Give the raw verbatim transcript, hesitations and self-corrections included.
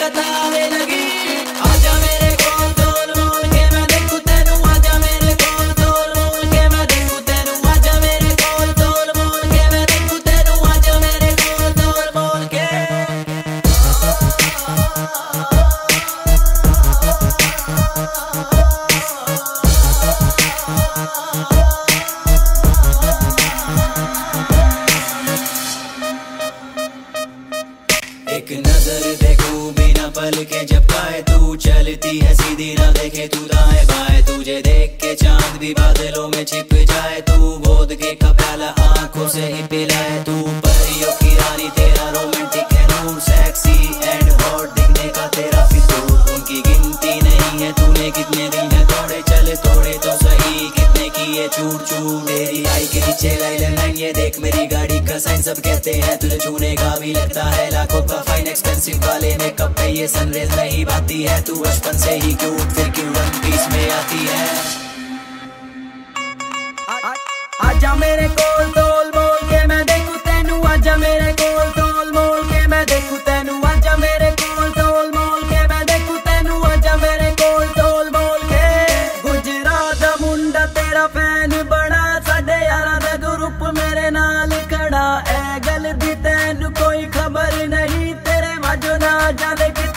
बतावे लगी। आजा मेरे कोल तोल मोल के मैं देखूं तेनू, आजा मेरे कोल तोल मोल के मैं देखूं तेनू, आजा मेरे कोल तोल मोल के मैं देखूं तेनू, आजा मेरे कोल तोल मोल के। एक नजर देखूं बिना पल के झपकाए, तू चलती है सीधी ना देखे तू दाएं बाएं, तुझे देख के चांद भी बादलों में छिप जाए, तू बोध के का प्याला आंखों से ही पिलाए, तू परियों की रानी तेरा रोमांटिक है नूर, सेक्सी एंड हॉट दिखने का तेरा फितूर, उनकी गिनती नहीं है तूने कितने दिल है तोड़े, चले तोड़े तो सही कितने किए चूर चूर, तेरी आई के नीचे लाइन लाइन ये देख मेरी गाड़ी का साइन, सब कहते हैं तुझे छूने का भी लगता है लाखों का फाइन, एक्सपेंसिव वाले मेकअप पे ये सनरेज नहीं पाती है, तू बचपन से ही क्यूट फिर क्यों वन पीस में आती है। आजा मेरे कोल तोल मोल के मैं देखूं तेनू, आजा मेरे कोल तोल मोल के मैं देखूं तेनू, आजा मेरे कोल तोल मोल के मैं देखूं तेनू, आजा मेरे कोल तोल मोल के। गुजरात दा मुंडा तेरा फैन बड़ा, साडे यारां दा ग्रुप मेरे नाल खड़ा, ए गल दी तैनू कोई खबर नहीं, तेरे वजह ना जाने